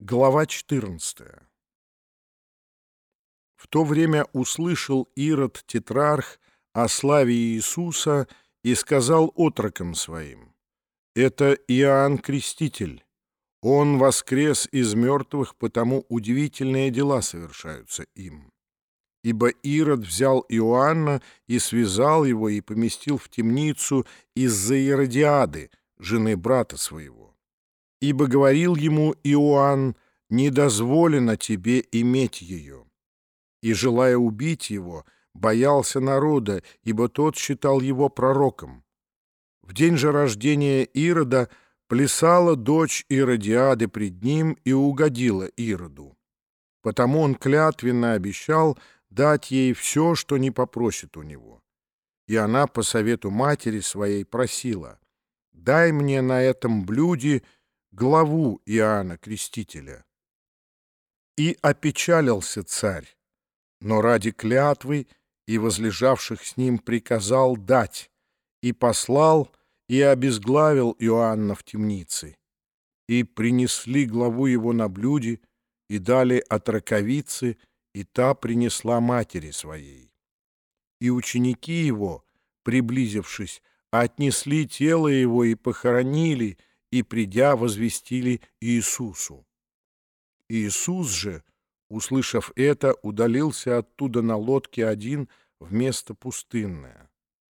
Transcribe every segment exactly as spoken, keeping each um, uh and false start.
Глава четырнадцатая. В то время услышал Ирод Тетрарх о славе Иисуса и сказал отрокам своим: «Это Иоанн Креститель. Он воскрес из мертвых, потому удивительные дела совершаются им». Ибо Ирод взял Иоанна и связал его и поместил в темницу из-за Иродиады, жены брата своего. Ибо говорил ему Иоанн: «Не дозволено тебе иметь ее». И, желая убить его, боялся народа, ибо тот считал его пророком. В день же рождения Ирода плясала дочь Иродиады пред ним и угодила Ироду. Потому он клятвенно обещал дать ей все, что не попросит у него. И она по совету матери своей просила: «Дай мне на этом блюде главу Иоанна Крестителя». И опечалился царь, но ради клятвы и возлежавших с ним приказал дать, и послал, и обезглавил Иоанна в темнице. И принесли главу его на блюде, и дали от раковицы, и та принесла матери своей. И ученики его, приблизившись, отнесли тело его и похоронили, и, придя, возвестили Иисусу. Иисус же, услышав это, удалился оттуда на лодке один в место пустынное.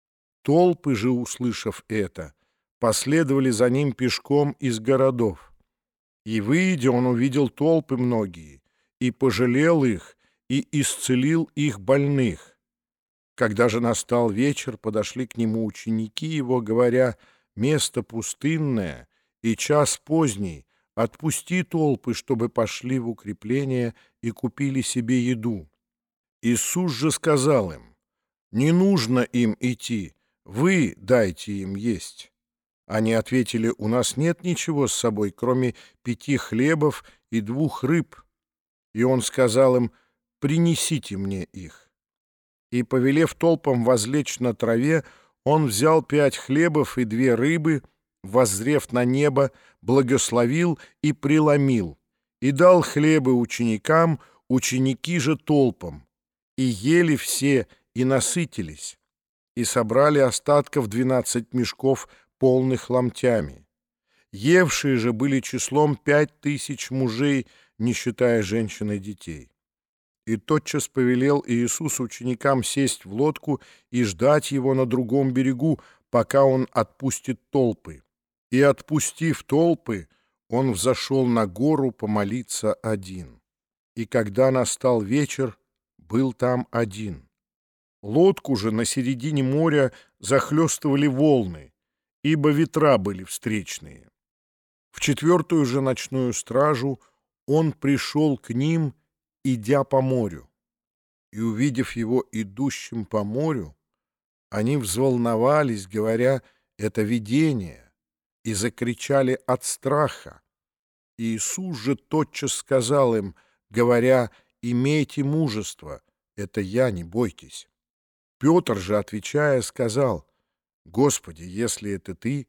Толпы же, услышав это, последовали за ним пешком из городов. И, выйдя, он увидел толпы многие, и пожалел их, и исцелил их больных. Когда же настал вечер, подошли к нему ученики его, говоря: «Место пустынное и час поздний, отпусти толпы, чтобы пошли в укрепление и купили себе еду». Иисус же сказал им: «Не нужно им идти, вы дайте им есть». Они ответили: «У нас нет ничего с собой, кроме пяти хлебов и двух рыб». И он сказал им: «Принесите мне их». И, повелев толпам возлечь на траве, он взял пять хлебов и две рыбы, воззрев на небо, благословил и преломил, и дал хлебы ученикам, ученики же толпам. И ели все, и насытились, и собрали остатков двенадцать мешков, полных ломтями. Евшие же были числом пять тысяч мужей, не считая женщин и детей. И тотчас повелел Иисус ученикам сесть в лодку и ждать его на другом берегу, пока он отпустит толпы. И, отпустив толпы, он взошел на гору помолиться один. И когда настал вечер, был там один. Лодку же на середине моря захлестывали волны, ибо ветра были встречные. В четвертую же ночную стражу он пришел к ним, идя по морю. И, увидев его идущим по морю, они взволновались, говоря: «Это видение», и закричали от страха. Иисус же тотчас сказал им, говоря: «Имейте мужество, это я, не бойтесь». Петр же, отвечая, сказал: «Господи, если это ты,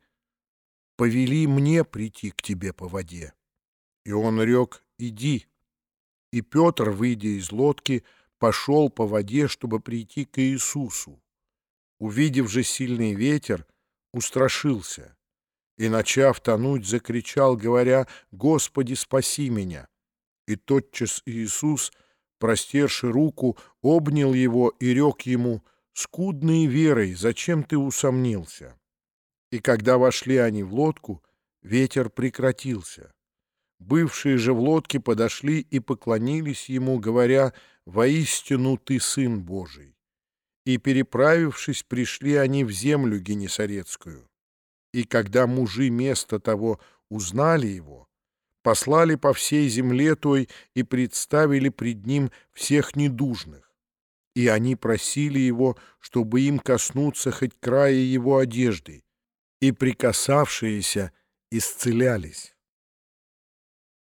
повели мне прийти к тебе по воде». И он рек: «Иди». И Петр, выйдя из лодки, пошел по воде, чтобы прийти к Иисусу. Увидев же сильный ветер, устрашился и, начав тонуть, закричал, говоря: «Господи, спаси меня!» И тотчас Иисус, простерши руку, обнял его и рек ему: «Скудной верой, зачем ты усомнился?» И когда вошли они в лодку, ветер прекратился. Бывшие же в лодке подошли и поклонились ему, говоря: «Воистину ты Сын Божий». И, переправившись, пришли они в землю Генесарецкую. И когда мужи места того узнали его, послали по всей земле той и представили пред ним всех недужных. И они просили его, чтобы им коснуться хоть края его одежды, и, прикасавшиеся, исцелялись.